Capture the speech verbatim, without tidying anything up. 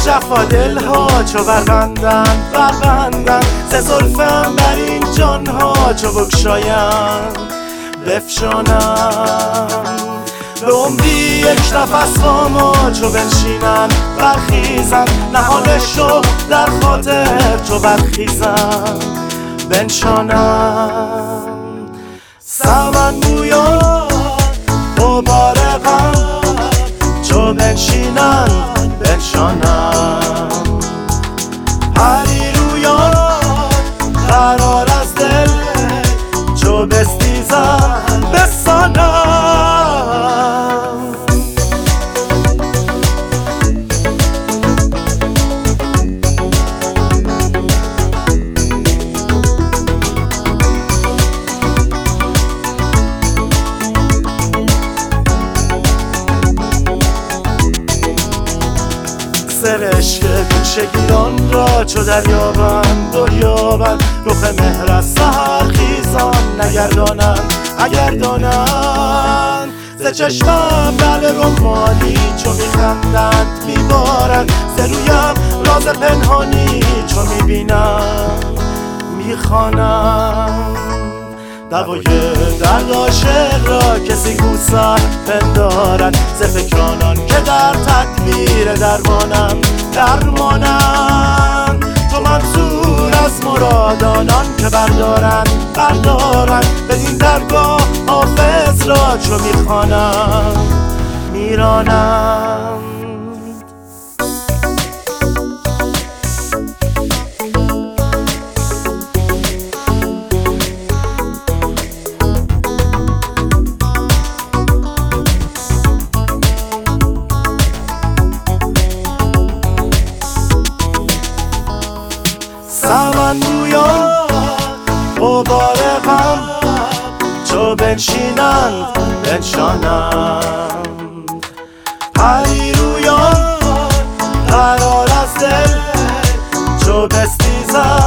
جفا دل ها چو بربندن بربندن ز زلفم بر این جان ها چو بگشایم بفشانم به عمری یک نفس با ما چو بنشینن برخیزن نهال شو در خاطر چو برخیزن بنشانم سمن بویان غبار غم چو بنشینن بنشانم پریرویان قرار از دل چو بستیزن بستانم سرشک گوشگیران را چو دریابند دریابند رخ مهر از سحر خیزان نگردانند اگر دانند ز چشمم لعل رمانی چو میخندند میبارند ز رویم راز پنهانی چو میبینم میخوانم دوای درد عاشق را کسی کو سر پندارد ز فکرانان که در تدبیر درمانم درمانم تو منصور از مرادانان که بردارند بردارند بدین درگاه حافظ را چو میخوانم میرانم سمن بویان غبار غم چو بنشینند بنشانم پریرویان قرار از دل چو بستیزند